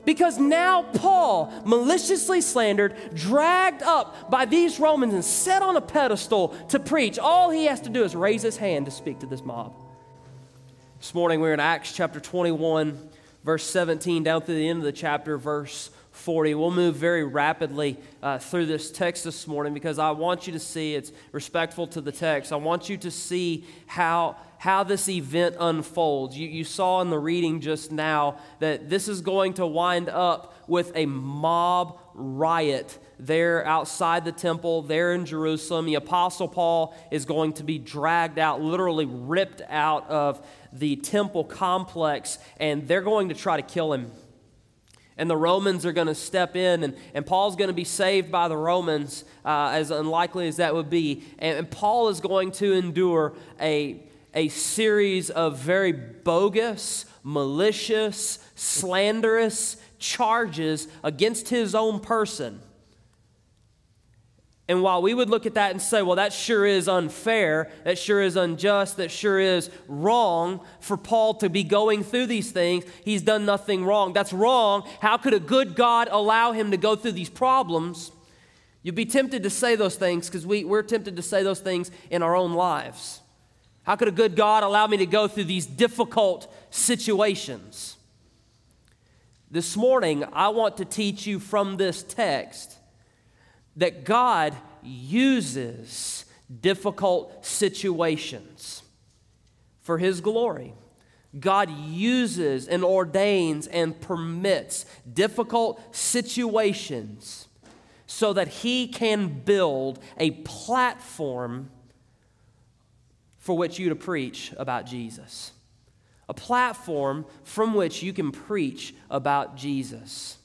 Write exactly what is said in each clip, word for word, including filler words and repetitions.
Because now Paul, maliciously slandered, dragged up by these Romans and set on a pedestal to preach, all he has to do is raise his hand to speak to this mob. This morning we're in Acts chapter twenty-one, verse seventeen, down through the end of the chapter, verse forty. We'll move very rapidly uh, through this text this morning because I want you to see, it's respectful to the text, I want you to see how how this event unfolds. You, you saw in the reading just now that this is going to wind up with a mob riot there outside the temple, there in Jerusalem. The Apostle Paul is going to be dragged out, literally ripped out of the temple complex, and they're going to try to kill him. And the Romans are going to step in, and, and Paul's going to be saved by the Romans, uh, as unlikely as that would be. And, and Paul is going to endure a a series of very bogus, malicious, slanderous charges against his own person. And while we would look at that and say, well, that sure is unfair, that sure is unjust, that sure is wrong for Paul to be going through these things, he's done nothing wrong. That's wrong. How could a good God allow him to go through these problems? You'd be tempted to say those things because we, we're tempted to say those things in our own lives. How could a good God allow me to go through these difficult situations? This morning, I want to teach you from this text that God uses difficult situations for His glory. God uses and ordains and permits difficult situations so that He can build a platform for which you to preach about Jesus. A platform from which you can preach about Jesus.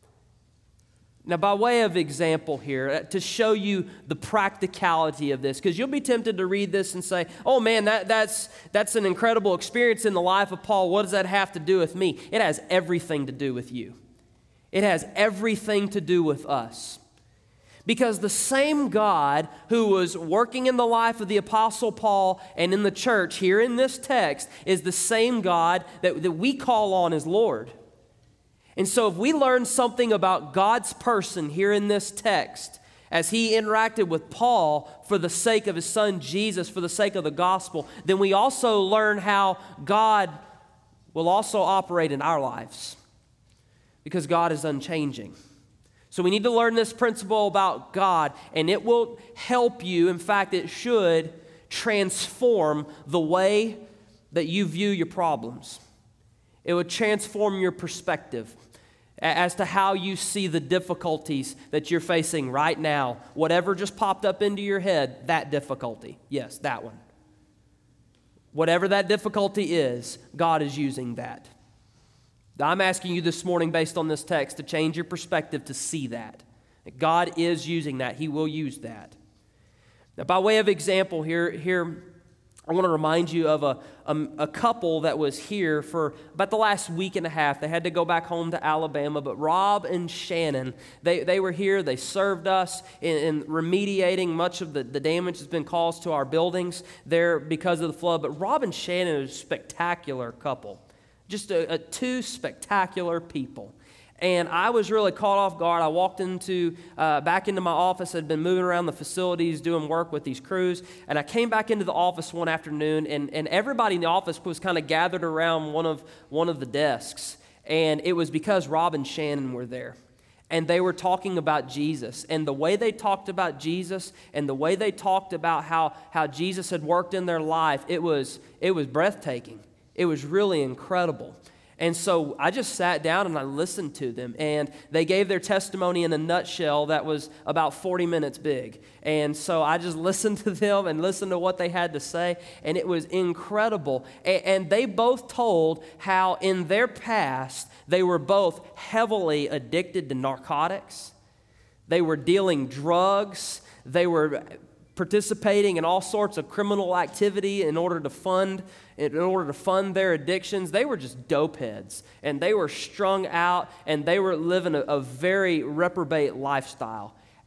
Now, by way of example here, to show you the practicality of this, because you'll be tempted to read this and say, oh man, that, that's, that's an incredible experience in the life of Paul. What does that have to do with me? It has everything to do with you. It has everything to do with us. Because the same God who was working in the life of the Apostle Paul and in the church here in this text is the same God that, that we call on as Lord. And so if we learn something about God's person here in this text, as He interacted with Paul for the sake of His Son Jesus, for the sake of the gospel, then we also learn how God will also operate in our lives. Because God is unchanging. So we need to learn this principle about God, and it will help you. In fact, it should transform the way that you view your problems. It would transform your perspective as to how you see the difficulties that you're facing right now. Whatever just popped up into your head, that difficulty. Yes, that one. Whatever that difficulty is, God is using that. I'm asking you this morning, based on this text, to change your perspective to see that. God is using that. He will use that. Now, by way of example here, here I want to remind you of a, a, a couple that was here for about the last week and a half. They had to go back home to Alabama, but Rob and Shannon, they, they were here. They served us in, in remediating much of the, the damage that's been caused to our buildings there because of the flood. But Rob and Shannon are a spectacular couple. Just a, a two spectacular people. And I was really caught off guard. I walked into uh, back into my office. I'd been moving around the facilities, doing work with these crews. And I came back into the office one afternoon, and, and everybody in the office was kind of gathered around one of, one of the desks. And it was because Rob and Shannon were there. And they were talking about Jesus. And the way they talked about Jesus and the way they talked about how, how Jesus had worked in their life, it was, it was breathtaking. It was really incredible. And so I just sat down and I listened to them, and they gave their testimony in a nutshell that was about forty minutes big. And so I just listened to them and listened to what they had to say, and it was incredible. And, and they both told how in their past they were both heavily addicted to narcotics. They were dealing drugs. They were participating in all sorts of criminal activity in order to fund in order to fund their addictions. They were just dope heads, and they were strung out, and they were living a, a very reprobate lifestyle.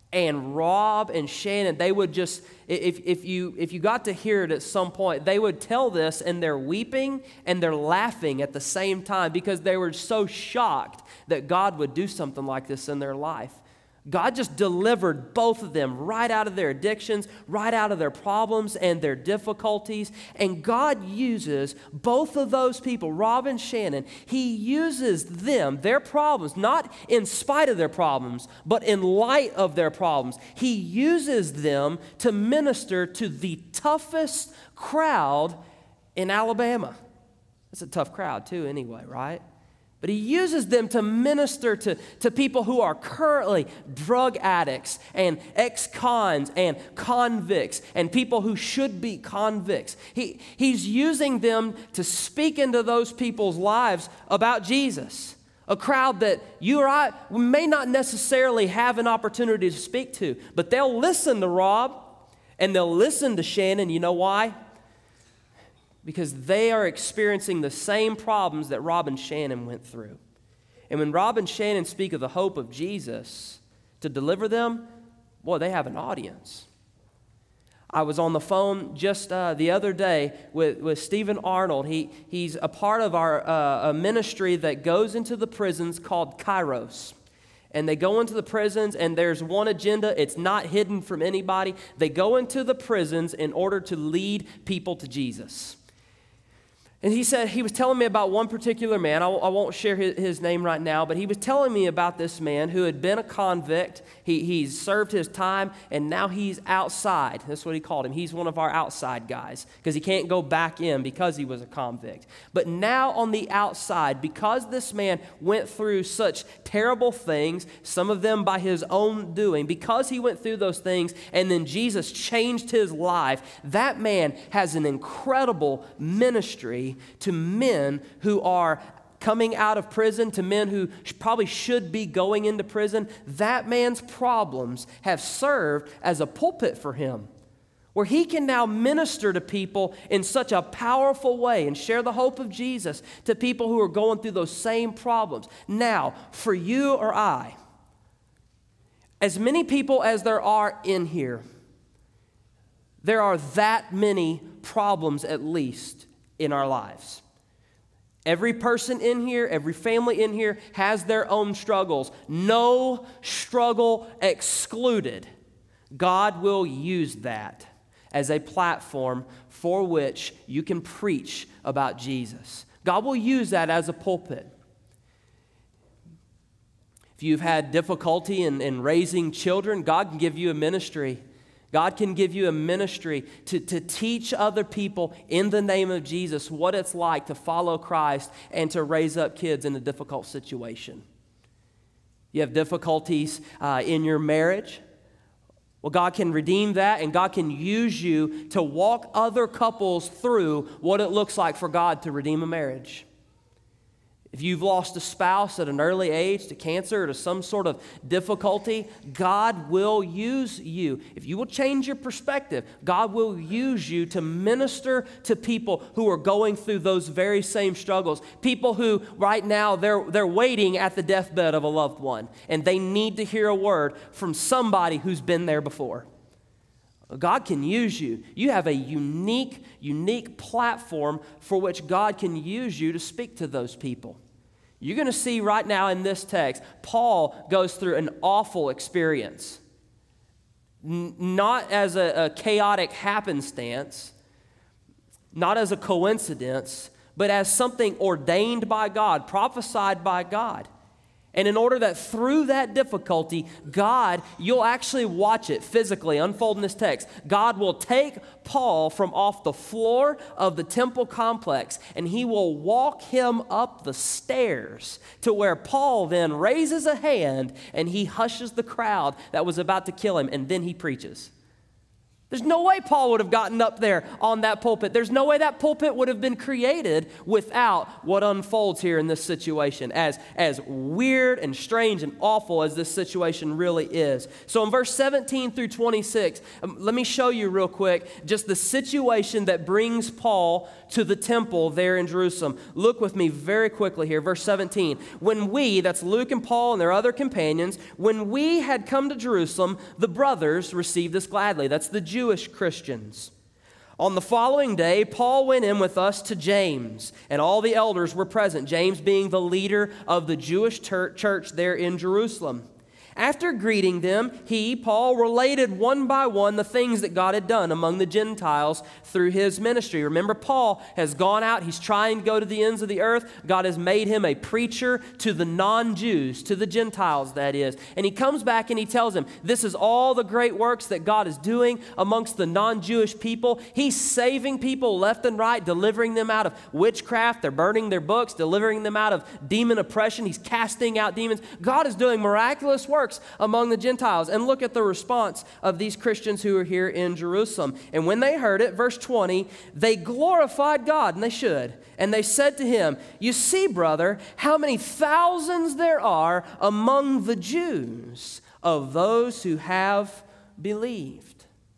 And Rob and Shannon, they would just, if, if, you, if you got to hear it at some point, they would tell this and they're weeping and they're laughing at the same time because they were so shocked that God would do something like this in their life. God just delivered both of them right out of their addictions, right out of their problems and their difficulties. And God uses both of those people, Rob and Shannon, He uses them, their problems, not in spite of their problems, but in light of their problems. He uses them to minister to the toughest crowd in Alabama. That's a tough crowd too anyway, right? But He uses them to minister to, to people who are currently drug addicts and ex-cons and convicts and people who should be convicts. He, he's using them to speak into those people's lives about Jesus, a crowd that you or I may not necessarily have an opportunity to speak to, but they'll listen to Rob and they'll listen to Shannon. You know why? Because they are experiencing the same problems that Rob and Shannon went through. And when Rob and Shannon speak of the hope of Jesus to deliver them, boy, they have an audience. I was on the phone just uh, the other day with, with Stephen Arnold. He, he's a part of our uh, a ministry that goes into the prisons called Kairos. And they go into the prisons, and there's one agenda. It's not hidden from anybody. They go into the prisons in order to lead people to Jesus. And he said, he was telling me about one particular man. I, I won't share his, his name right now, but he was telling me about this man who had been a convict. He, he's served his time, and now he's outside. That's what he called him. He's one of our outside guys because he can't go back in because he was a convict. But now on the outside, because this man went through such terrible things, some of them by his own doing, because he went through those things and then Jesus changed his life, that man has an incredible ministry to men who are coming out of prison, to men who probably should be going into prison. That man's problems have served as a pulpit for him, where he can now minister to people in such a powerful way and share the hope of Jesus to people who are going through those same problems. Now, for you or I, as many people as there are in here, there are that many problems at least in our lives. Every person in here, every family in here has their own struggles. No struggle excluded. God will use that as a platform for which you can preach about Jesus. God will use that as a pulpit. If you've had difficulty in, in raising children, God can give you a ministry. God can give you a ministry to, to teach other people in the name of Jesus what it's like to follow Christ and to raise up kids in a difficult situation. You have difficulties uh, in your marriage. Well, God can redeem that, and God can use you to walk other couples through what it looks like for God to redeem a marriage. If you've lost a spouse at an early age to cancer or to some sort of difficulty, God will use you. If you will change your perspective, God will use you to minister to people who are going through those very same struggles. People who right now, they're, they're waiting at the deathbed of a loved one, and they need to hear a word from somebody who's been there before. God can use you. You have a unique, unique platform for which God can use you to speak to those people. You're going to see right now in this text, Paul goes through an awful experience. N- not as a, a chaotic happenstance, not as a coincidence, but as something ordained by God, prophesied by God. And in order that through that difficulty, God, you'll actually watch it physically unfold in this text. God will take Paul from off the floor of the temple complex, and he will walk him up the stairs to where Paul then raises a hand and he hushes the crowd that was about to kill him, and then he preaches. There's no way Paul would have gotten up there on that pulpit. There's no way that pulpit would have been created without what unfolds here in this situation, as, as weird and strange and awful as this situation really is. So in verse seventeen through twenty-six, um, let me show you real quick just the situation that brings Paul to the temple there in Jerusalem. Look with me very quickly here, verse seventeen. When we, that's Luke and Paul and their other companions, when we had come to Jerusalem, the brothers received us gladly. That's the Jewish Christians. On the following day, Paul went in with us to James, and all the elders were present, James being the leader of the Jewish ter- church there in Jerusalem. After greeting them, he, Paul, related one by one the things that God had done among the Gentiles through his ministry. Remember, Paul has gone out. He's trying to go to the ends of the earth. God has made him a preacher to the non-Jews, to the Gentiles, that is. And he comes back and he tells them, this is all the great works that God is doing amongst the non-Jewish people. He's saving people left and right, delivering them out of witchcraft. They're burning their books, delivering them out of demon oppression. He's casting out demons. God is doing miraculous work among the Gentiles. And look at the response of these Christians who are here in Jerusalem. And when they heard it, verse twenty, they glorified God, and they should. And they said to him, you see, brother, how many thousands there are among the Jews of those who have believed.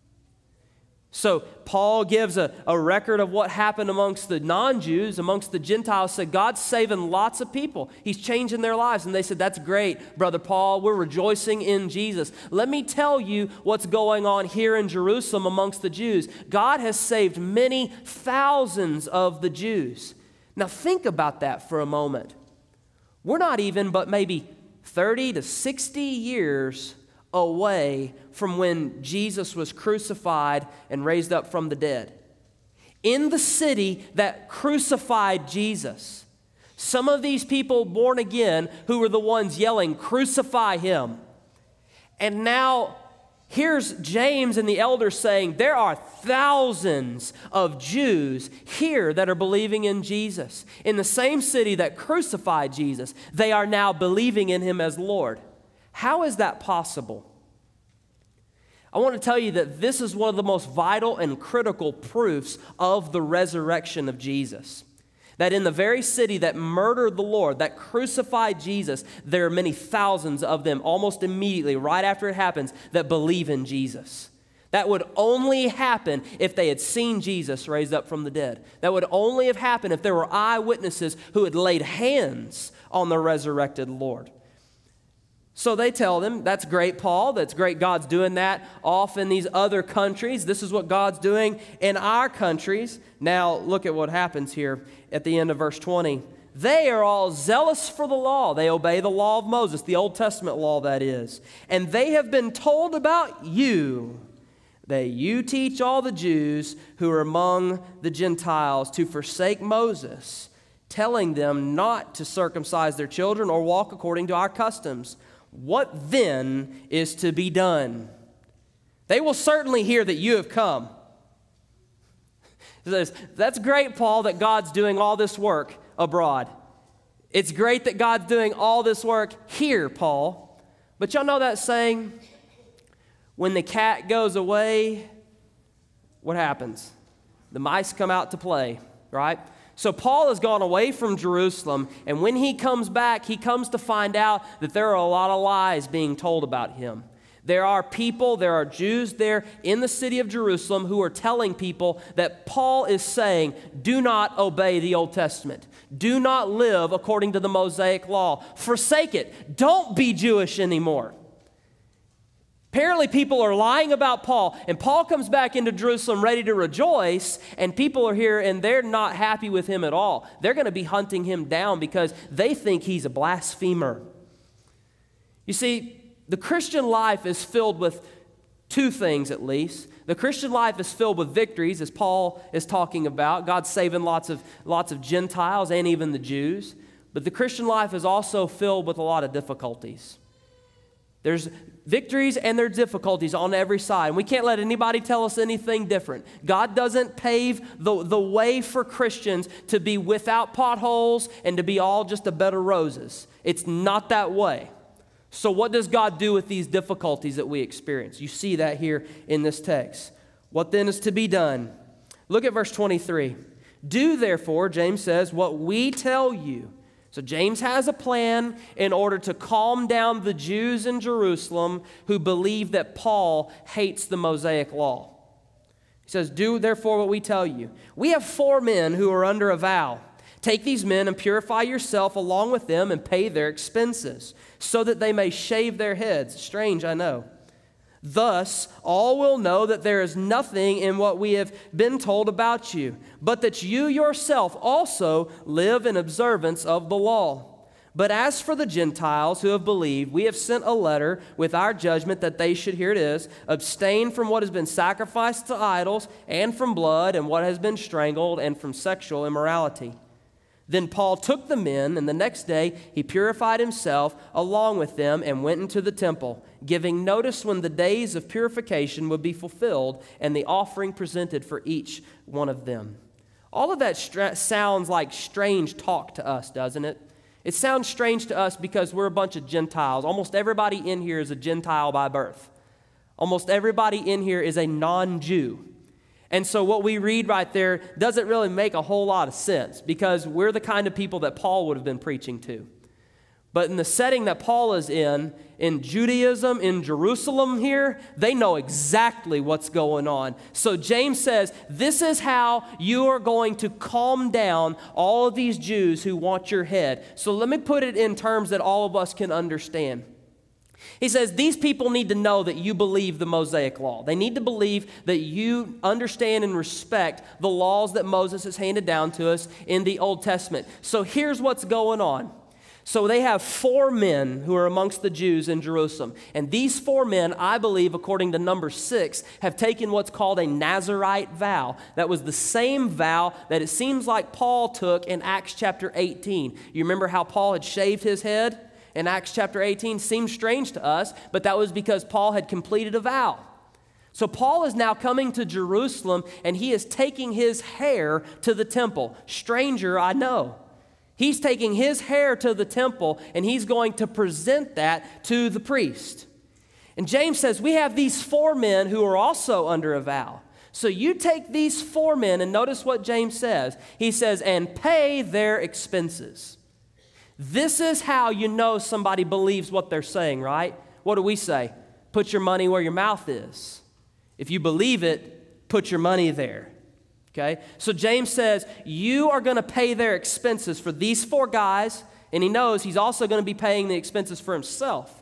So Paul gives a, a record of what happened amongst the non-Jews, amongst the Gentiles, said God's saving lots of people. He's changing their lives. And they said, that's great, Brother Paul. We're rejoicing in Jesus. Let me tell you what's going on here in Jerusalem amongst the Jews. God has saved many thousands of the Jews. Now think about that for a moment. We're not even but maybe thirty to sixty years away from when Jesus was crucified and raised up from the dead. In the city that crucified Jesus, some of these people born again who were the ones yelling, crucify him. And now here's James and the elders saying, there are thousands of Jews here that are believing in Jesus. In the same city that crucified Jesus, they are now believing in him as Lord. How is that possible? I want to tell you that this is one of the most vital and critical proofs of the resurrection of Jesus. That in the very city that murdered the Lord, that crucified Jesus, there are many thousands of them almost immediately, right after it happens, that believe in Jesus. That would only happen if they had seen Jesus raised up from the dead. That would only have happened if there were eyewitnesses who had laid hands on the resurrected Lord. So they tell them, that's great, Paul. That's great, God's doing that off in these other countries. This is what God's doing in our countries. Now, look at what happens here at the end of verse twenty. They are all zealous for the law. They obey the law of Moses, the Old Testament law, that is. And they have been told about you, that you teach all the Jews who are among the Gentiles to forsake Moses, telling them not to circumcise their children or walk according to our customs. What then is to be done? They will certainly hear that you have come. That's great, Paul, that God's doing all this work abroad. It's great that God's doing all this work here, Paul. But y'all know that saying, when the cat goes away, what happens? The mice come out to play, right? So Paul has gone away from Jerusalem, and when he comes back, he comes to find out that there are a lot of lies being told about him. There are people, there are Jews there in the city of Jerusalem who are telling people that Paul is saying, do not obey the Old Testament. Do not live according to the Mosaic law. Forsake it. Don't be Jewish anymore. Apparently people are lying about Paul, and Paul comes back into Jerusalem ready to rejoice, and people are here and they're not happy with him at all. They're going to be hunting him down because they think he's a blasphemer. You see, the Christian life is filled with two things at least. The Christian life is filled with victories, as Paul is talking about. God's saving lots of, lots of Gentiles and even the Jews. But the Christian life is also filled with a lot of difficulties. There's victories and there's difficulties on every side. And we can't let anybody tell us anything different. God doesn't pave the, the way for Christians to be without potholes and to be all just a bed of roses. It's not that way. So what does God do with these difficulties that we experience? You see that here in this text. What then is to be done? Look at verse twenty-three. Do therefore, James says, what we tell you. So James has a plan in order to calm down the Jews in Jerusalem who believe that Paul hates the Mosaic law. He says, do therefore what we tell you. We have four men who are under a vow. Take these men and purify yourself along with them and pay their expenses, so that they may shave their heads. Strange, I know. Thus, all will know that there is nothing in what we have been told about you, but that you yourself also live in observance of the law. But as for the Gentiles who have believed, we have sent a letter with our judgment that they should, here it is, abstain from what has been sacrificed to idols, and from blood, and what has been strangled, and from sexual immorality. Then Paul took the men, and the next day he purified himself along with them and went into the temple, giving notice when the days of purification would be fulfilled and the offering presented for each one of them. All of that stra- sounds like strange talk to us, doesn't it? It sounds strange to us because we're a bunch of Gentiles. Almost everybody in here is a Gentile by birth. Almost everybody in here is a non-Jew. And so what we read right there doesn't really make a whole lot of sense because we're the kind of people that Paul would have been preaching to. But in the setting that Paul is in, in Judaism, in Jerusalem here, they know exactly what's going on. So James says, this is how you are going to calm down all of these Jews who want your head. So let me put it in terms that all of us can understand. He says these people need to know that you believe the Mosaic law. They need to believe that you understand and respect the laws that Moses has handed down to us in the Old Testament. So here's what's going on. So they have four men who are amongst the Jews in Jerusalem. And these four men, I believe, according to number six, have taken what's called a Nazirite vow. That was the same vow that it seems like Paul took in Acts chapter eighteen. You remember how Paul had shaved his head? In Acts chapter eighteen, seems strange to us, but that was because Paul had completed a vow. So Paul is now coming to Jerusalem, and he is taking his hair to the temple. Stranger, I know. He's taking his hair to the temple, and he's going to present that to the priest. And James says, we have these four men who are also under a vow. So you take these four men, and notice what James says. He says, and pay their expenses. This is how you know somebody believes what they're saying, right? What do we say? Put your money where your mouth is. If you believe it, put your money there. Okay? So James says, you are going to pay their expenses for these four guys, and he knows he's also going to be paying the expenses for himself.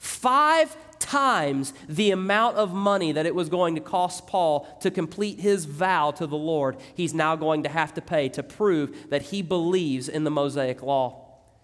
Five times the amount of money that it was going to cost Paul to complete his vow to the Lord, he's now going to have to pay to prove that he believes in the Mosaic law.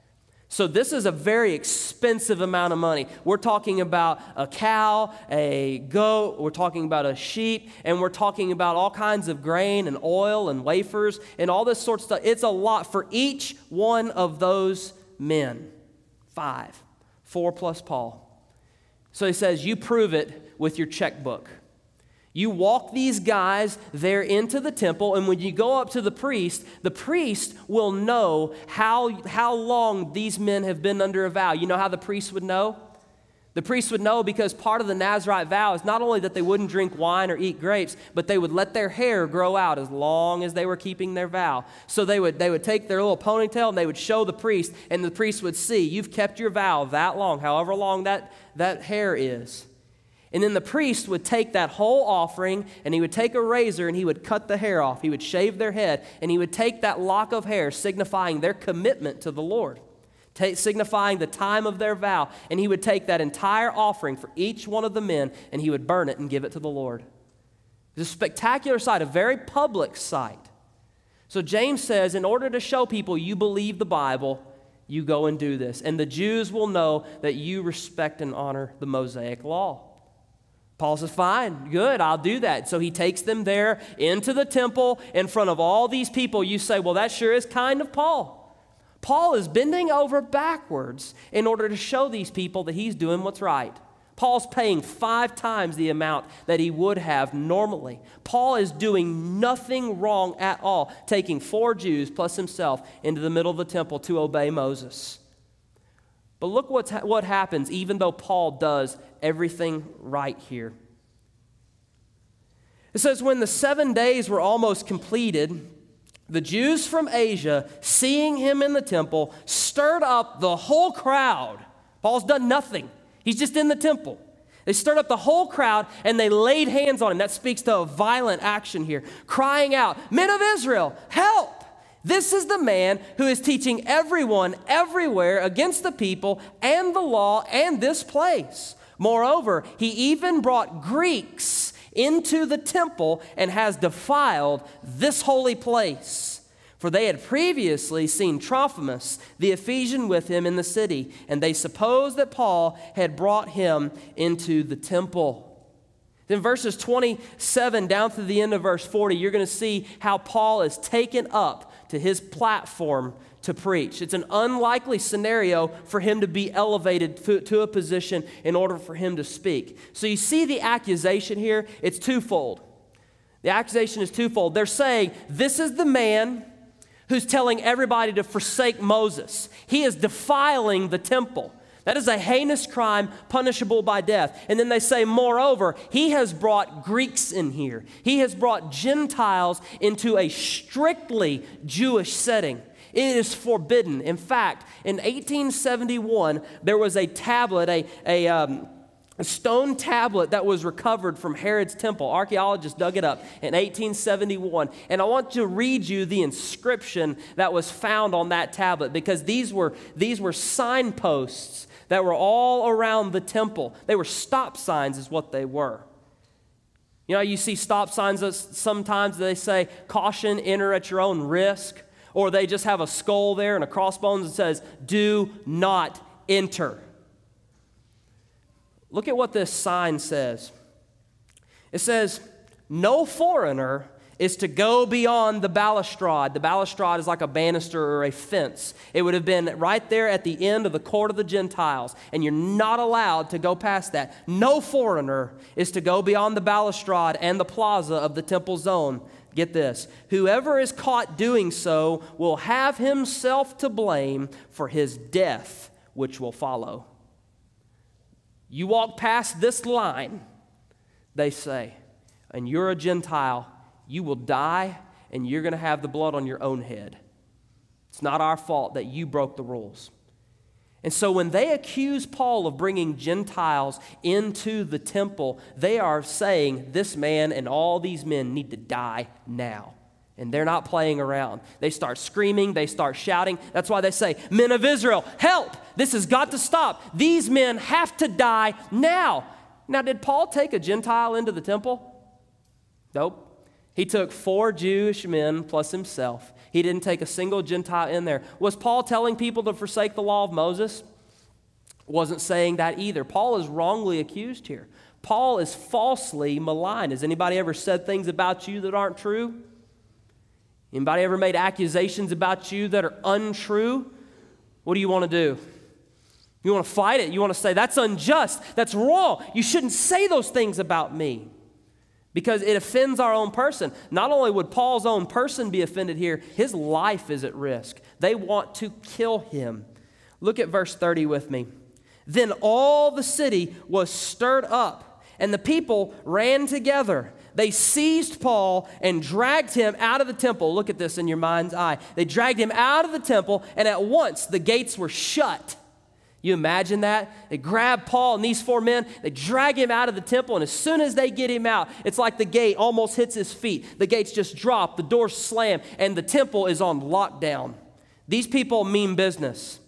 So this is a very expensive amount of money. We're talking about a cow, a goat, we're talking about a sheep, and we're talking about all kinds of grain and oil and wafers and all this sort of stuff. It's a lot for each one of those men. Five. Four plus Paul. So he says, you prove it with your checkbook. You walk these guys there into the temple, and when you go up to the priest, the priest will know how, how long these men have been under a vow. You know how the priest would know? The priest would know because part of the Nazirite vow is not only that they wouldn't drink wine or eat grapes, but they would let their hair grow out as long as they were keeping their vow. So they would, they would take their little ponytail and they would show the priest, and the priest would see, you've kept your vow that long, however long that, that hair is. And then the priest would take that whole offering, and he would take a razor, and he would cut the hair off. He would shave their head, and he would take that lock of hair, signifying their commitment to the Lord, t- signifying the time of their vow, and he would take that entire offering for each one of the men, and he would burn it and give it to the Lord. It's a spectacular sight, a very public sight. So James says, in order to show people you believe the Bible, you go and do this. And the Jews will know that you respect and honor the Mosaic law. Paul says, fine, good, I'll do that. So he takes them there into the temple in front of all these people. You say, well, that sure is kind of Paul. Paul is bending over backwards in order to show these people that he's doing what's right. Paul's paying five times the amount that he would have normally. Paul is doing nothing wrong at all, taking four Jews plus himself into the middle of the temple to obey Moses. But look what's ha- what happens even though Paul does everything right here. It says, when the seven days were almost completed, the Jews from Asia, seeing him in the temple, stirred up the whole crowd. Paul's done nothing. He's just in the temple. They stirred up the whole crowd and they laid hands on him. That speaks to a violent action here, crying out, "Men of Israel, help! This is the man who is teaching everyone everywhere against the people and the law and this place. Moreover, he even brought Greeks into the temple and has defiled this holy place." For they had previously seen Trophimus, the Ephesian, with him in the city, and they supposed that Paul had brought him into the temple. Then verses twenty-seven down to the end of verse forty, you're going to see how Paul is taken up to his platform to preach. It's an unlikely scenario for him to be elevated to, to a position in order for him to speak. So you see the accusation here, it's twofold. The accusation is twofold. They're saying, this is the man who's telling everybody to forsake Moses. He is defiling the temple. That is a heinous crime punishable by death. And then they say, moreover, he has brought Greeks in here. He has brought Gentiles into a strictly Jewish setting. It is forbidden. In fact, in eighteen seventy-one, there was a tablet, a, a, um, a stone tablet that was recovered from Herod's temple. Archaeologists dug it up in eighteen seventy-one. And I want to read you the inscription that was found on that tablet, because these were, these were signposts that were all around the temple. They were stop signs is what they were. You know, you see stop signs sometimes they say, "Caution, enter at your own risk." Or they just have a skull there and a crossbones that says, "Do not enter." Look at what this sign says. It says, "No foreigner is to go beyond the balustrade." The balustrade is like a banister or a fence. It would have been right there at the end of the court of the Gentiles, and you're not allowed to go past that. No foreigner is to go beyond the balustrade and the plaza of the temple zone. Get this, whoever is caught doing so will have himself to blame for his death, which will follow. You walk past this line, they say, and you're a Gentile, you will die and you're going to have the blood on your own head. It's not our fault that you broke the rules. And so when they accuse Paul of bringing Gentiles into the temple, they are saying this man and all these men need to die now. And they're not playing around. They start screaming, they start shouting. That's why they say, "Men of Israel, help! This has got to stop. These men have to die now." Now, did Paul take a Gentile into the temple? Nope. He took four Jewish men plus himself. He didn't take a single Gentile in there. Was Paul telling people to forsake the law of Moses? Wasn't saying that either. Paul is wrongly accused here. Paul is falsely maligned. Has anybody ever said things about you that aren't true? Anybody ever made accusations about you that are untrue? What do you want to do? You want to fight it. You want to say, "That's unjust. That's wrong. You shouldn't say those things about me." Because it offends our own person. Not only would Paul's own person be offended here, his life is at risk. They want to kill him. Look at verse thirty with me. "Then all the city was stirred up, and the people ran together. They seized Paul and dragged him out of the temple." Look at this in your mind's eye. They dragged him out of the temple, and at once the gates were shut. You imagine that? They grab Paul and these four men, they drag him out of the temple, and as soon as they get him out, it's like the gate almost hits his feet. The gates just drop, the doors slam, and the temple is on lockdown. These people mean business.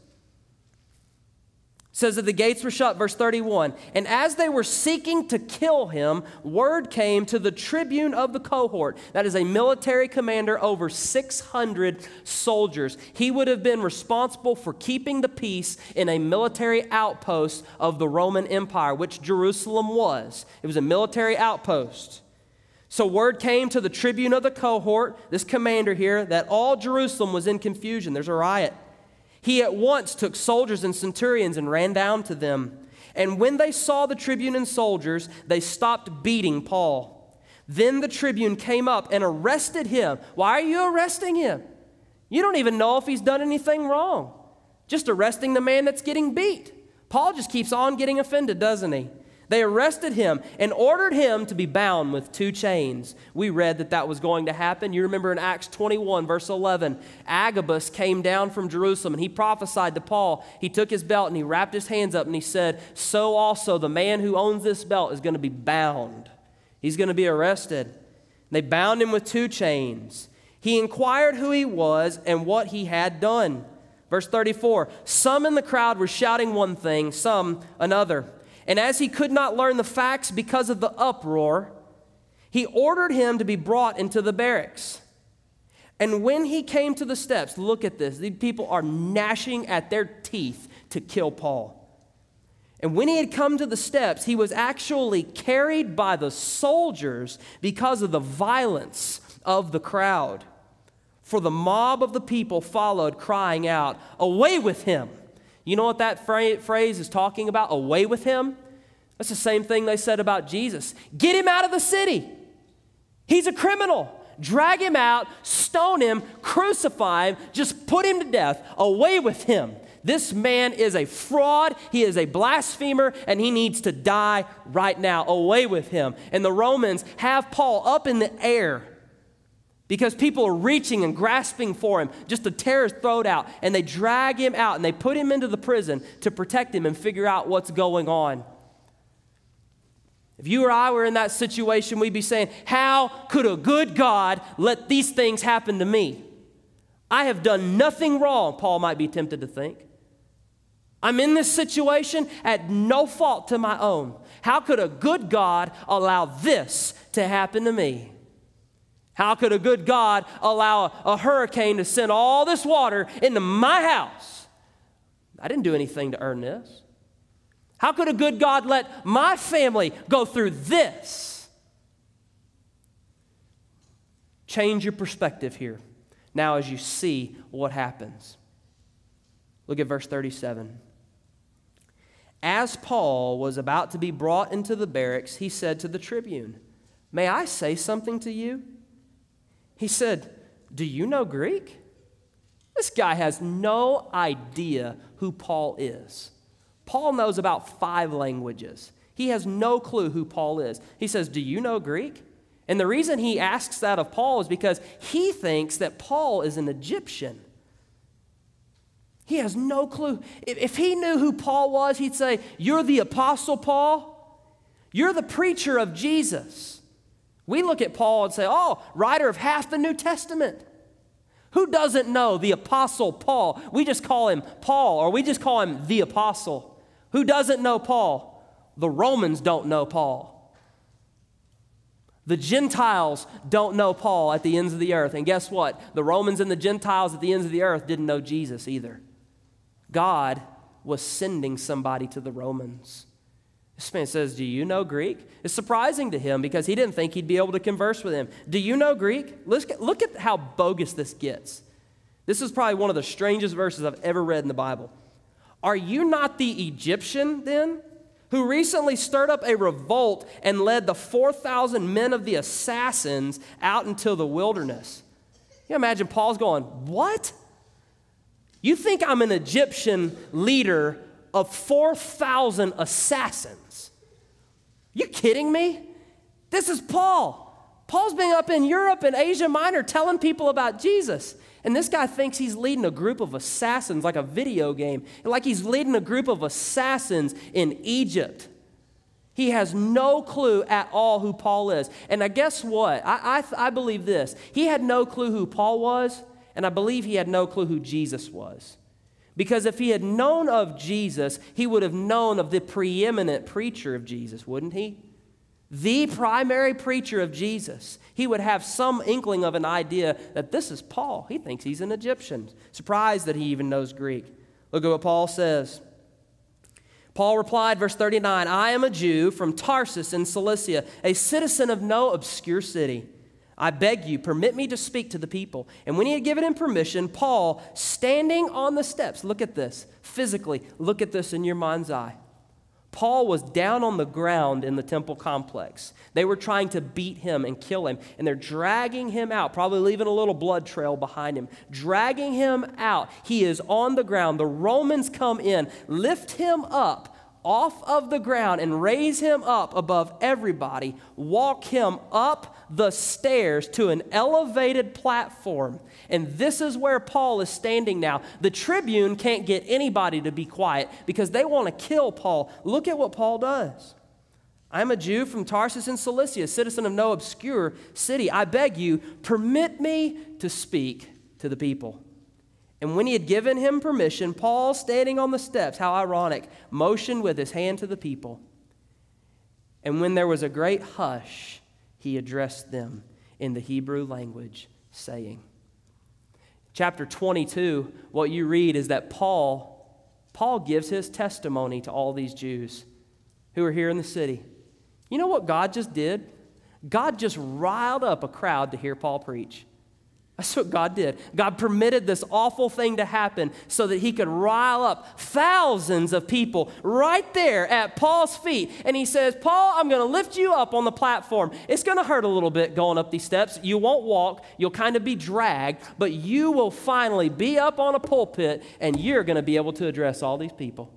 It says that the gates were shut, verse thirty-one. "And as they were seeking to kill him, word came to the tribune of the cohort." That is a military commander over six hundred soldiers. He would have been responsible for keeping the peace in a military outpost of the Roman Empire, which Jerusalem was. It was a military outpost. So word came to the tribune of the cohort, this commander here, that all Jerusalem was in confusion. There's a riot. He at once took soldiers and centurions and ran down to them. And when they saw the tribune and soldiers, they stopped beating Paul. Then the tribune came up and arrested him. Why are you arresting him? You don't even know if he's done anything wrong. Just arresting the man that's getting beat. Paul just keeps on getting offended, doesn't he? They arrested him and ordered him to be bound with two chains. We read that that was going to happen. You remember in Acts twenty-one, verse eleven, Agabus came down from Jerusalem and he prophesied to Paul. He took his belt and he wrapped his hands up and he said, so also the man who owns this belt is going to be bound. He's going to be arrested. They bound him with two chains. He inquired who he was and what he had done. Verse thirty-four, some in the crowd were shouting one thing, some another. And as he could not learn the facts because of the uproar, he ordered him to be brought into the barracks. And when he came to the steps, look at this. These people are gnashing at their teeth to kill Paul. And when he had come to the steps, he was actually carried by the soldiers because of the violence of the crowd. For the mob of the people followed, crying out, away with him. You know what that phrase is talking about? Away with him? That's the same thing they said about Jesus. Get him out of the city. He's a criminal. Drag him out, stone him, crucify him, just put him to death. Away with him. This man is a fraud. He is a blasphemer, and he needs to die right now. Away with him. And the Romans have Paul up in the air, because people are reaching and grasping for him just to tear his throat out. And they drag him out and they put him into the prison to protect him and figure out what's going on. If you or I were in that situation, we'd be saying, how could a good God let these things happen to me? I have done nothing wrong, Paul might be tempted to think. I'm in this situation at no fault to my own. How could a good God allow this to happen to me? How could a good God allow a, a hurricane to send all this water into my house? I didn't do anything to earn this. How could a good God let my family go through this? Change your perspective here now as you see what happens. Look at verse thirty-seven. As Paul was about to be brought into the barracks, he said to the tribune, may I say something to you? He said, do you know Greek? This guy has no idea who Paul is. Paul knows about five languages. He has no clue who Paul is. He says, do you know Greek? And the reason he asks that of Paul is because he thinks that Paul is an Egyptian. He has no clue. If he knew who Paul was, he'd say, you're the Apostle Paul. You're the preacher of Jesus. We look at Paul and say, oh, writer of half the New Testament. Who doesn't know the Apostle Paul? We just call him Paul, or we just call him the Apostle. Who doesn't know Paul? The Romans don't know Paul. The Gentiles don't know Paul at the ends of the earth. And guess what? The Romans and the Gentiles at the ends of the earth didn't know Jesus either. God was sending somebody to the Romans. This man says, do you know Greek? It's surprising to him because he didn't think he'd be able to converse with him. Do you know Greek? Let's get, look at how bogus this gets. This is probably one of the strangest verses I've ever read in the Bible. Are you not the Egyptian then, who recently stirred up a revolt and led the four thousand men of the assassins out into the wilderness? You imagine Paul's going, what? You think I'm an Egyptian leader of four thousand assassins? You kidding me? This is Paul. Paul's been up in Europe and Asia Minor telling people about Jesus. And this guy thinks he's leading a group of assassins like a video game, like he's leading a group of assassins in Egypt. He has no clue at all who Paul is. And I guess what? I, I, I believe this. He had no clue who Paul was, and I believe he had no clue who Jesus was. Because if he had known of Jesus, he would have known of the preeminent preacher of Jesus, wouldn't he? The primary preacher of Jesus. He would have some inkling of an idea that this is Paul. He thinks he's an Egyptian. Surprised that he even knows Greek. Look at what Paul says. Paul replied, verse thirty-nine, I am a Jew from Tarsus in Cilicia, a citizen of no obscure city. I beg you, permit me to speak to the people. And when he had given him permission, Paul, standing on the steps, look at this, physically, look at this in your mind's eye. Paul was down on the ground in the temple complex. They were trying to beat him and kill him, and they're dragging him out, probably leaving a little blood trail behind him, dragging him out. He is on the ground. The Romans come in, lift him up off of the ground and raise him up above everybody, walk him up the stairs to an elevated platform. And this is where Paul is standing now. The tribune can't get anybody to be quiet because they want to kill Paul. Look at what Paul does. I'm a Jew from Tarsus in Cilicia, citizen of no obscure city. I beg you, permit me to speak to the people. And when he had given him permission, Paul, standing on the steps, how ironic, motioned with his hand to the people. And when there was a great hush, he addressed them in the Hebrew language, saying, chapter twenty-two, what you read is that Paul, Paul gives his testimony to all these Jews who are here in the city. You know what God just did? God just riled up a crowd to hear Paul preach. That's what God did. God permitted this awful thing to happen so that he could rile up thousands of people right there at Paul's feet. And he says, Paul, I'm going to lift you up on the platform. It's going to hurt a little bit going up these steps. You won't walk. You'll kind of be dragged. But you will finally be up on a pulpit and you're going to be able to address all these people.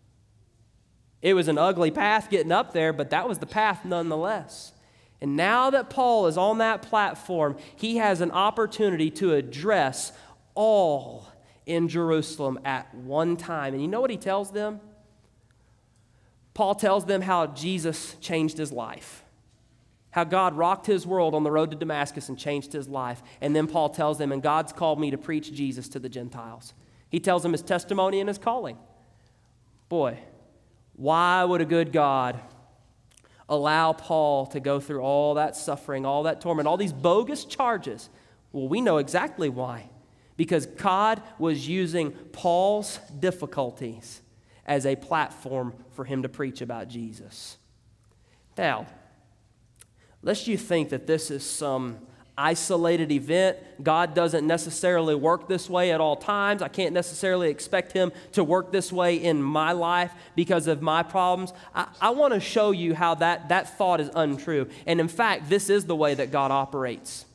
It was an ugly path getting up there, but that was the path nonetheless. And now that Paul is on that platform, he has an opportunity to address all in Jerusalem at one time. And you know what he tells them? Paul tells them how Jesus changed his life, how God rocked his world on the road to Damascus and changed his life. And then Paul tells them, and God's called me to preach Jesus to the Gentiles. He tells them his testimony and his calling. Boy, why would a good God allow Paul to go through all that suffering, all that torment, all these bogus charges? Well, we know exactly why. Because God was using Paul's difficulties as a platform for him to preach about Jesus. Now, lest you think that this is some isolated event, God doesn't necessarily work this way at all times. I can't necessarily expect him to work this way in my life because of my problems. I, I want to show you how that, that thought is untrue. And in fact, this is the way that God operates.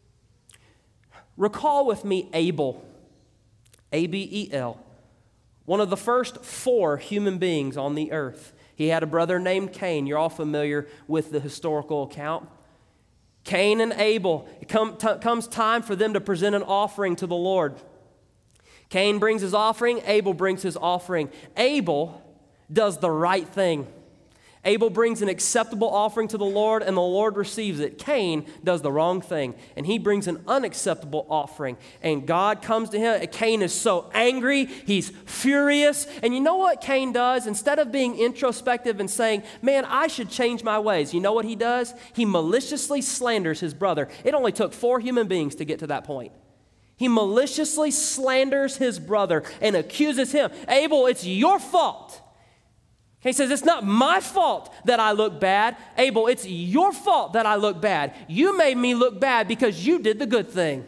Recall with me Abel, A B E L, one of the first four human beings on the earth. He had a brother named Cain. You're all familiar with the historical account. Cain and Abel, it come, t- comes time for them to present an offering to the Lord. Cain brings his offering, Abel brings his offering. Abel does the right thing. Abel brings an acceptable offering to the Lord, and the Lord receives it. Cain does the wrong thing, and he brings an unacceptable offering. And God comes to him. Cain is so angry. He's furious. And you know what Cain does? Instead of being introspective and saying, man, I should change my ways, you know what he does? He maliciously slanders his brother. It only took four human beings to get to that point. He maliciously slanders his brother and accuses him. Abel, it's your fault. He says, it's not my fault that I look bad. Abel, it's your fault that I look bad. You made me look bad because you did the good thing.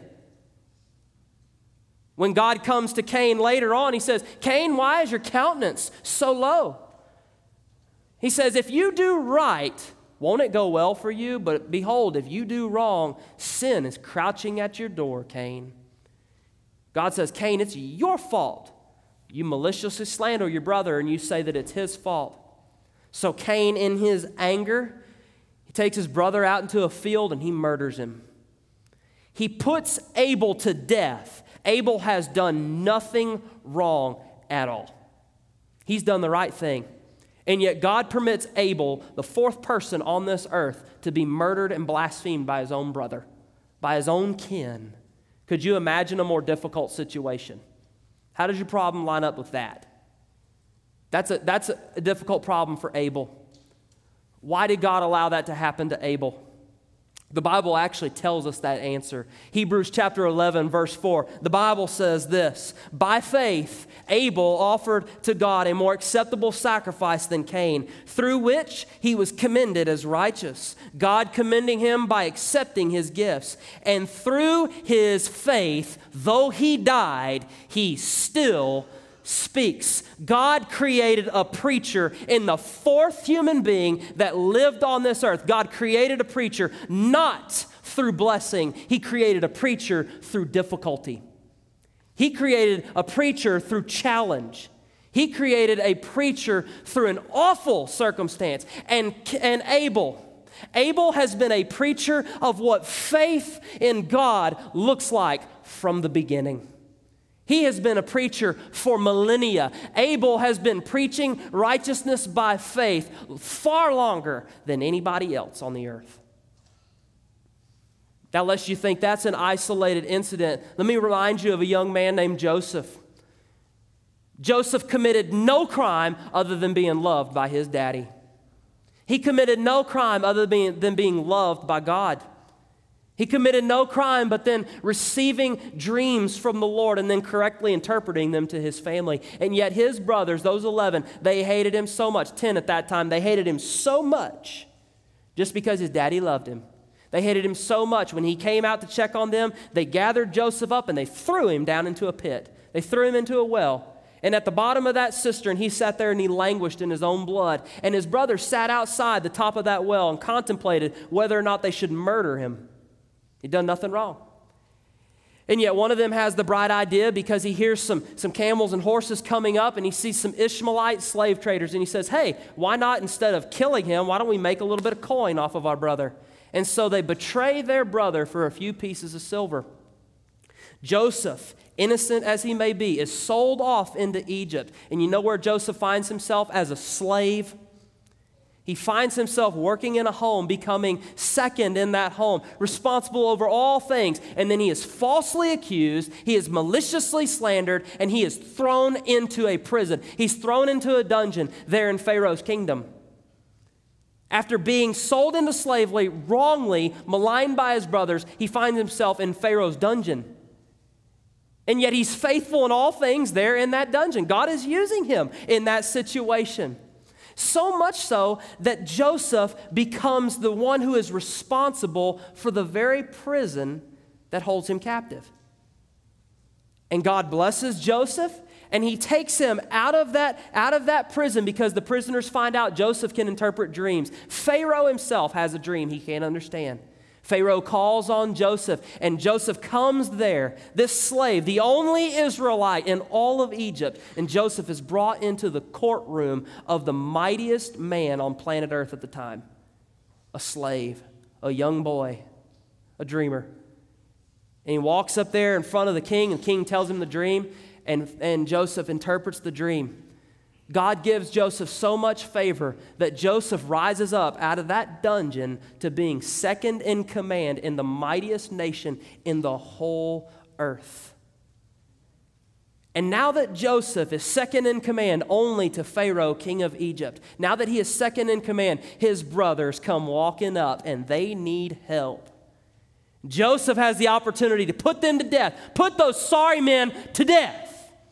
When God comes to Cain later on, he says, Cain, why is your countenance so low? He says, if you do right, won't it go well for you? But behold, if you do wrong, sin is crouching at your door, Cain. God says, Cain, it's your fault. You maliciously slander your brother and you say that it's his fault. So Cain, in his anger, he takes his brother out into a field and he murders him. He puts Abel to death. Abel has done nothing wrong at all. He's done the right thing. And yet God permits Abel, the fourth person on this earth, to be murdered and blasphemed by his own brother, by his own kin. Could you imagine a more difficult situation? How does your problem line up with that? That's a, that's a difficult problem for Abel. Why did God allow that to happen to Abel? The Bible actually tells us that answer. Hebrews chapter eleven, verse four. The Bible says this, by faith, Abel offered to God a more acceptable sacrifice than Cain, through which he was commended as righteous, God commending him by accepting his gifts. And through his faith, though he died, he still speaks. God created a preacher in the fourth human being that lived on this earth. God created a preacher not through blessing. He created a preacher through difficulty. He created a preacher through challenge. He created a preacher through an awful circumstance. And, and Abel, Abel has been a preacher of what faith in God looks like from the beginning. He has been a preacher for millennia. Abel has been preaching righteousness by faith far longer than anybody else on the earth. Now, lest you think that's an isolated incident, let me remind you of a young man named Joseph. Joseph committed no crime other than being loved by his daddy. He committed no crime other than being, than being loved by God. He committed no crime but then receiving dreams from the Lord and then correctly interpreting them to his family. And yet his brothers, those eleven, they hated him so much, ten at that time, they hated him so much just because his daddy loved him. They hated him so much when he came out to check on them, they gathered Joseph up and they threw him down into a pit. They threw him into a well. And at the bottom of that cistern, he sat there and he languished in his own blood. And his brothers sat outside the top of that well and contemplated whether or not they should murder him. He'd done nothing wrong. And yet one of them has the bright idea because he hears some, some camels and horses coming up and he sees some Ishmaelite slave traders and he says, hey, why not, instead of killing him, why don't we make a little bit of coin off of our brother? And so they betray their brother for a few pieces of silver. Joseph, innocent as he may be, is sold off into Egypt. And you know where Joseph finds himself? As a slave. He finds himself working in a home, becoming second in that home, responsible over all things. And then he is falsely accused, he is maliciously slandered, and he is thrown into a prison. He's thrown into a dungeon there in Pharaoh's kingdom. After being sold into slavery, wrongly maligned by his brothers, he finds himself in Pharaoh's dungeon. And yet he's faithful in all things there in that dungeon. God is using him in that situation. So much so that Joseph becomes the one who is responsible for the very prison that holds him captive. And God blesses Joseph, and he takes him out of that, out of that prison because the prisoners find out Joseph can interpret dreams. Pharaoh himself has a dream he can't understand. Pharaoh calls on Joseph, and Joseph comes there, this slave, the only Israelite in all of Egypt, and Joseph is brought into the courtroom of the mightiest man on planet Earth at the time. A slave, a young boy, a dreamer. And he walks up there in front of the king, and the king tells him the dream, and, and Joseph interprets the dream. God gives Joseph so much favor that Joseph rises up out of that dungeon to being second in command in the mightiest nation in the whole earth. And now that Joseph is second in command only to Pharaoh, king of Egypt, now that he is second in command, his brothers come walking up and they need help. Joseph has the opportunity to put them to death, put those sorry men to death.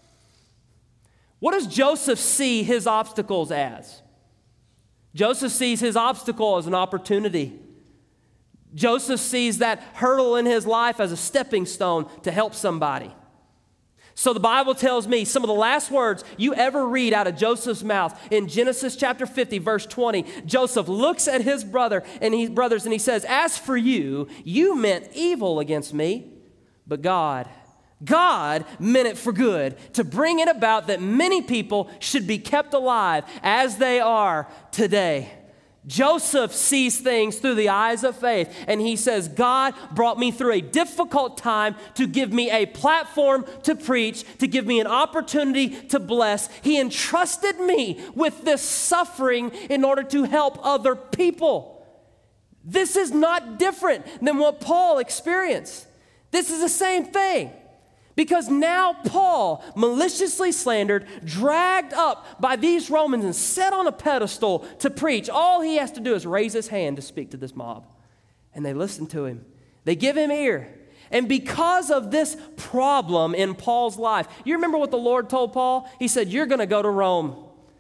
What does Joseph see his obstacles as? Joseph sees his obstacle as an opportunity. Joseph sees that hurdle in his life as a stepping stone to help somebody. So the Bible tells me some of the last words you ever read out of Joseph's mouth in Genesis chapter fifty, verse twenty. Joseph looks at his brother and his brothers and he says, "As for you, you meant evil against me, but God God meant it for good, to bring it about that many people should be kept alive as they are today." Joseph sees things through the eyes of faith, and he says, God brought me through a difficult time to give me a platform to preach, to give me an opportunity to bless. He entrusted me with this suffering in order to help other people. This is not different than what Paul experienced. This is the same thing. Because now Paul, maliciously slandered, dragged up by these Romans and set on a pedestal to preach. All he has to do is raise his hand to speak to this mob. And they listen to him. They give him ear. And because of this problem in Paul's life, you remember what the Lord told Paul? He said, "You're going to go to Rome."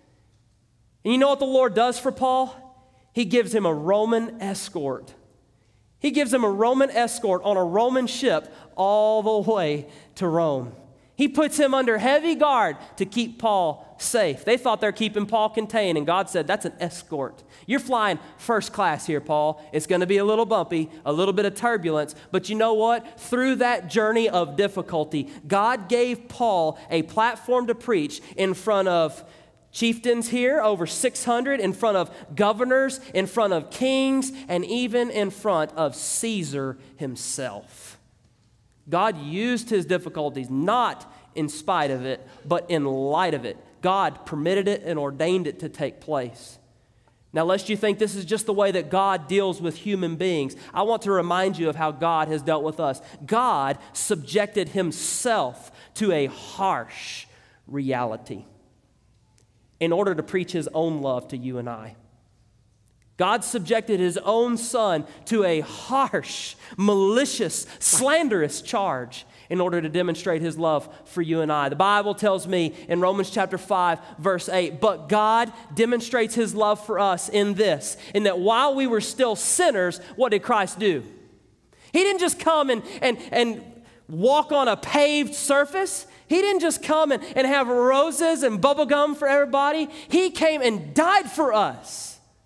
And you know what the Lord does for Paul? He gives him a Roman escort. He gives him a Roman escort on a Roman ship all the way to Rome. He puts him under heavy guard to keep Paul safe. They thought they're keeping Paul contained, and God said, that's an escort. You're flying first class here, Paul. It's going to be a little bumpy, a little bit of turbulence, but you know what? Through that journey of difficulty, God gave Paul a platform to preach in front of chieftains here, over six hundred, in front of governors, in front of kings, and even in front of Caesar himself. God used his difficulties not in spite of it, but in light of it. God permitted it and ordained it to take place. Now, lest you think this is just the way that God deals with human beings, I want to remind you of how God has dealt with us. God subjected himself to a harsh reality in order to preach his own love to you and I. God subjected his own son to a harsh, malicious, slanderous charge in order to demonstrate his love for you and I. The Bible tells me in Romans chapter five, verse eight, but God demonstrates his love for us in this, in that while we were still sinners, what did Christ do? He didn't just come and, and, and walk on a paved surface. He didn't just come and, and have roses and bubble gum for everybody. He came and died for us.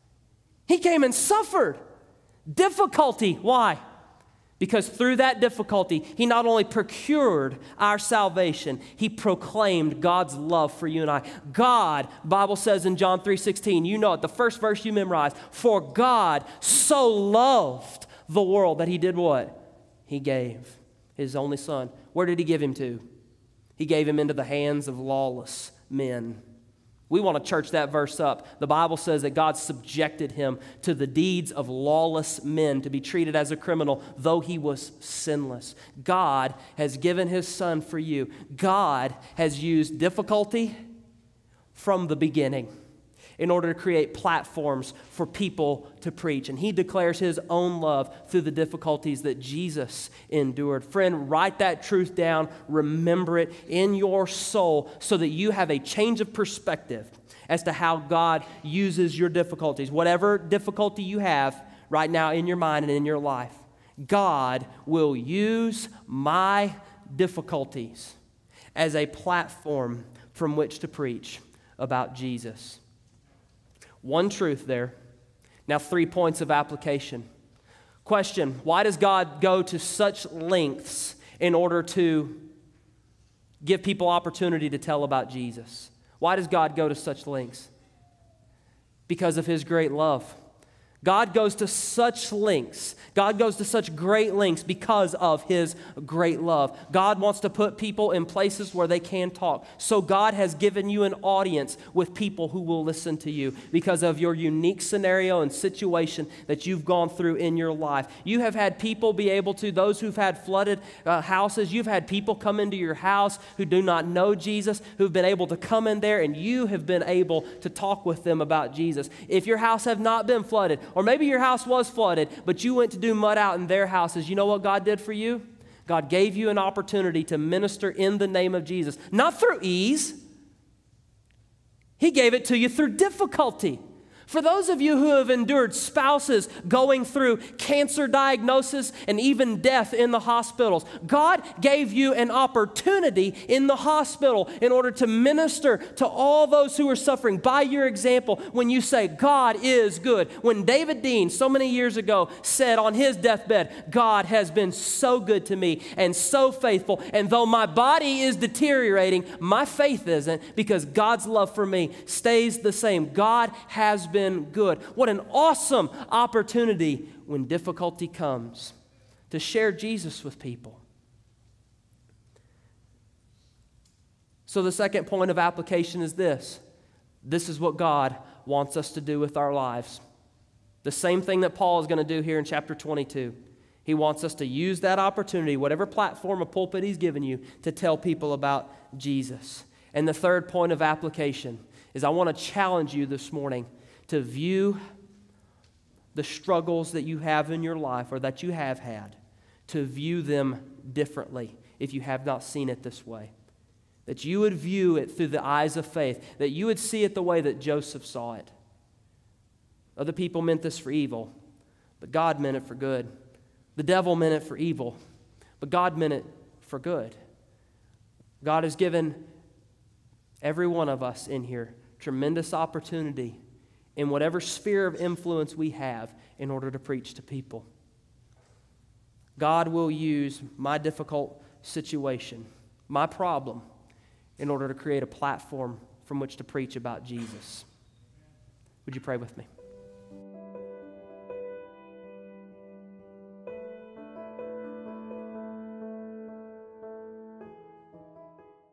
He came and suffered difficulty. Why? Because through that difficulty, he not only procured our salvation, he proclaimed God's love for you and I. God, Bible says in John three sixteen, you know it, the first verse you memorize, for God so loved the world that he did what? He gave his only son. Where did he give him to? He gave him into the hands of lawless men. We want to church that verse up. The Bible says that God subjected him to the deeds of lawless men to be treated as a criminal, though he was sinless. God has given his son for you. God has used difficulty from the beginning in order to create platforms for people to preach. And he declares his own love through the difficulties that Jesus endured. Friend, write that truth down. Remember it in your soul so that you have a change of perspective as to how God uses your difficulties. Whatever difficulty you have right now in your mind and in your life, God will use my difficulties as a platform from which to preach about Jesus. One truth there. Now, three points of application. Question, why does God go to such lengths in order to give people opportunity to tell about Jesus? Why does God go to such lengths? Because of his great love. God goes to such lengths. God goes to such great lengths because of his great love. God wants to put people in places where they can talk. So God has given you an audience with people who will listen to you because of your unique scenario and situation that you've gone through in your life. You have had people be able to, those who've had flooded uh, houses, you've had people come into your house who do not know Jesus, who've been able to come in there and you have been able to talk with them about Jesus. If your house have not been flooded, or maybe your house was flooded, but you went to do mud out in their houses. You know what God did for you? God gave you an opportunity to minister in the name of Jesus. Not through ease. He gave it to you through difficulty. For those of you who have endured spouses going through cancer diagnosis and even death in the hospitals, God gave you an opportunity in the hospital in order to minister to all those who are suffering by your example when you say, God is good. When David Dean, so many years ago, said on his deathbed, God has been so good to me and so faithful, and though my body is deteriorating, my faith isn't, because God's love for me stays the same. God has been good. What an awesome opportunity when difficulty comes to share Jesus with people. So the second point of application is this. This is what God wants us to do with our lives. The same thing that Paul is going to do here in chapter twenty-two. He wants us to use that opportunity, whatever platform or pulpit he's given you, to tell people about Jesus. And the third point of application is I want to challenge you this morning to view the struggles that you have in your life or that you have had, to view them differently if you have not seen it this way. That you would view it through the eyes of faith, that you would see it the way that Joseph saw it. Other people meant this for evil, but God meant it for good. The devil meant it for evil, but God meant it for good. God has given every one of us in here tremendous opportunity in whatever sphere of influence we have in order to preach to people. God will use my difficult situation, my problem, in order to create a platform from which to preach about Jesus. Would you pray with me?